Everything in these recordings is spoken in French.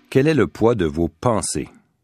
Quel est le poids de vos pensées?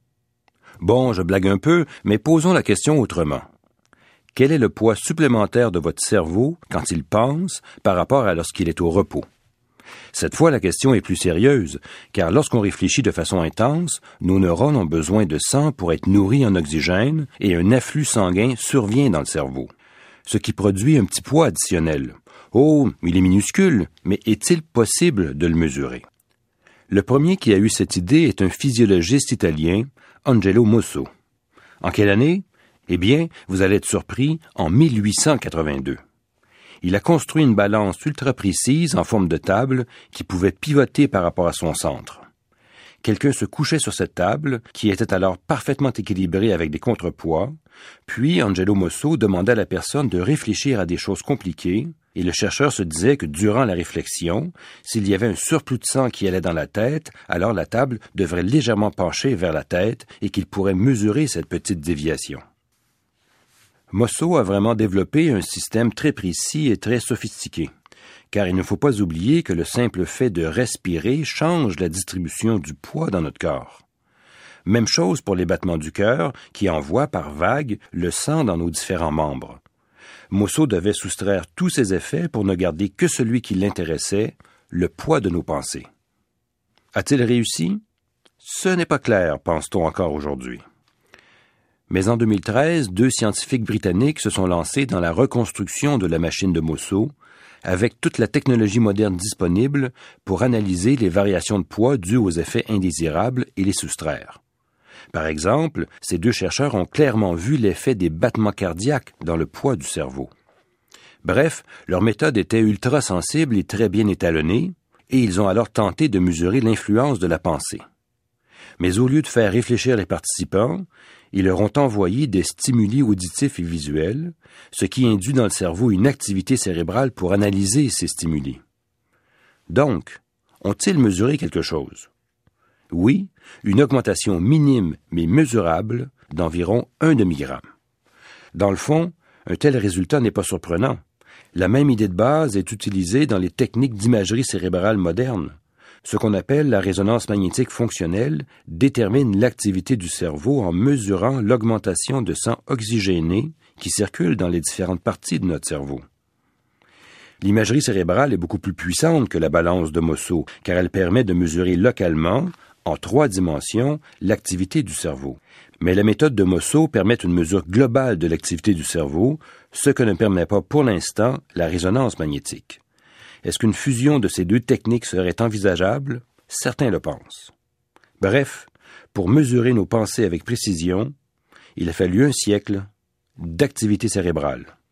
Bon, je blague un peu, mais posons la question autrement. Quel est le poids supplémentaire de votre cerveau quand il pense par rapport à lorsqu'il est au repos? Cette fois, la question est plus sérieuse, car lorsqu'on réfléchit de façon intense, nos neurones ont besoin de sang pour être nourris en oxygène et un afflux sanguin survient dans le cerveau, ce qui produit un petit poids additionnel. Oh, il est minuscule, mais est-il possible de le mesurer? Le premier qui a eu cette idée est un physiologiste italien, Angelo Mosso. En quelle année? Eh bien, vous allez être surpris, en 1882. Il a construit une balance ultra précise en forme de table qui pouvait pivoter par rapport à son centre. Quelqu'un se couchait sur cette table, qui était alors parfaitement équilibrée avec des contrepoids, puis Angelo Mosso demandait à la personne de réfléchir à des choses compliquées, et le chercheur se disait que durant la réflexion, s'il y avait un surplus de sang qui allait dans la tête, alors la table devrait légèrement pencher vers la tête et qu'il pourrait mesurer cette petite déviation. Mosso a vraiment développé un système très précis et très sophistiqué, car il ne faut pas oublier que le simple fait de respirer change la distribution du poids dans notre corps. Même chose pour les battements du cœur qui envoient par vagues le sang dans nos différents membres. Mosso devait soustraire tous ces effets pour ne garder que celui qui l'intéressait, le poids de nos pensées. A-t-il réussi? Ce n'est pas clair, pense-t-on encore aujourd'hui. Mais en 2013, 2 scientifiques britanniques se sont lancés dans la reconstruction de la machine de Mosso, avec toute la technologie moderne disponible pour analyser les variations de poids dues aux effets indésirables et les soustraire. Par exemple, ces 2 chercheurs ont clairement vu l'effet des battements cardiaques dans le poids du cerveau. Bref, leur méthode était ultra sensible et très bien étalonnée, et ils ont alors tenté de mesurer l'influence de la pensée. Mais au lieu de faire réfléchir les participants, ils leur ont envoyé des stimuli auditifs et visuels, ce qui induit dans le cerveau une activité cérébrale pour analyser ces stimuli. Donc, ont-ils mesuré quelque chose? Oui, une augmentation minime mais mesurable d'environ 1 demi-gramme. Dans le fond, un tel résultat n'est pas surprenant. La même idée de base est utilisée dans les techniques d'imagerie cérébrale moderne. Ce qu'on appelle la résonance magnétique fonctionnelle détermine l'activité du cerveau en mesurant l'augmentation de sang oxygéné qui circule dans les différentes parties de notre cerveau. L'imagerie cérébrale est beaucoup plus puissante que la balance de Mosso, car elle permet de mesurer localement, en 3 dimensions, l'activité du cerveau. Mais la méthode de Mosso permet une mesure globale de l'activité du cerveau, ce que ne permet pas pour l'instant la résonance magnétique. Est-ce qu'une fusion de ces 2 techniques serait envisageable? Certains le pensent. Bref, pour mesurer nos pensées avec précision, il a fallu un siècle d'activité cérébrale.